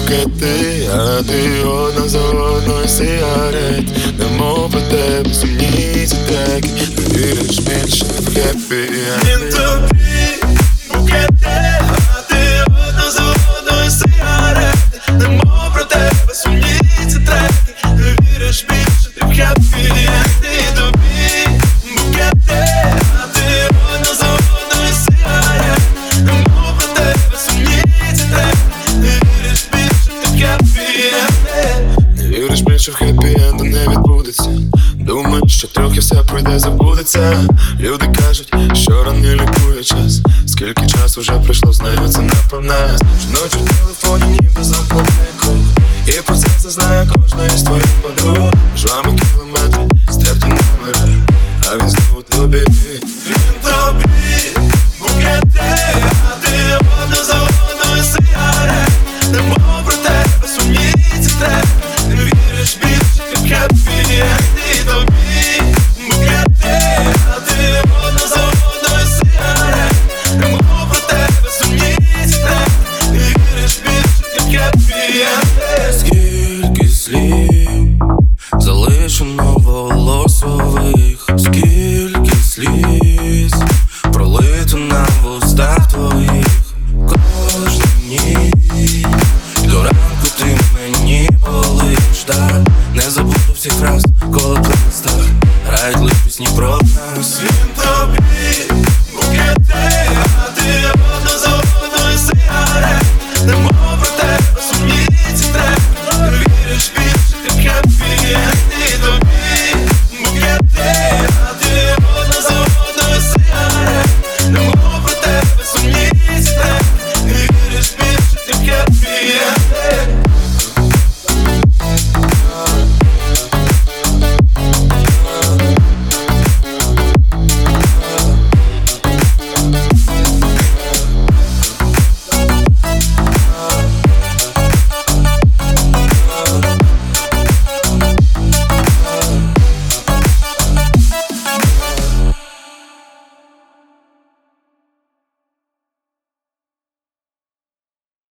букети, а ти одна за одною сигарет. Немов про тебе сумні ці треки. Не віриш більше в хеппі Він тобі букети, а ти одна за одною сигарет. Немов про тебе сумні ці треки. Не віриш більше ти в хеппі Він тобі букети, а ти одна за одною сигарет. Немов про тебе сумні ці треки. Не віриш більше ти в хеппі Не віриш більше в хеппі-енду не відбудеться. Думаєш, що трохи все пройде, забудеться. Люди кажуть, що рани лікує час. Скільки часу вже пройшло, знаю, це напевне. Щоночі в